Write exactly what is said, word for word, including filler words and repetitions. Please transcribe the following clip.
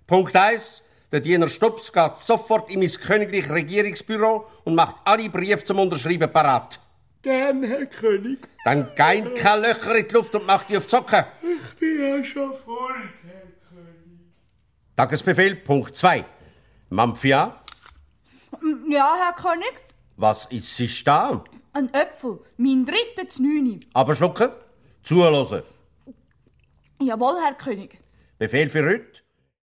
Punkt eins. Der Diener Stups geht sofort in mein königlich Regierungsbüro und macht alle Briefe zum Unterschreiben parat. Gern, Herr König. Dann gein keine Löcher in die Luft und mach die auf die Socken. Ich bin ja schon voll, Herr König. Tagesbefehl, Punkt zwei. Mampfia? Ja, Herr König? Was ist es da? Ein Äpfel, mein dritter zu neun. Aber schlucken, zuhören. Jawohl, Herr König. Befehl für heute.